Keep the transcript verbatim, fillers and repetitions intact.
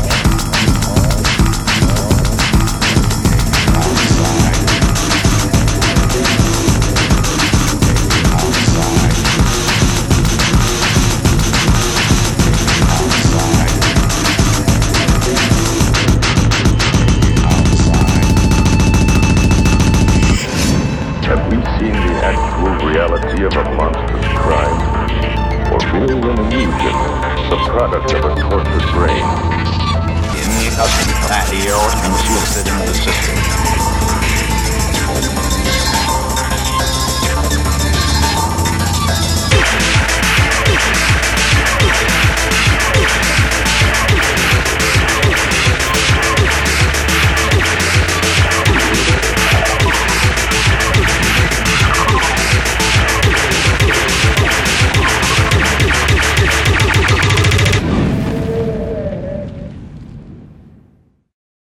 reality of a monstrous crime, or merely an illusion, the product of a tortured brain. In the custody or concealed in the system.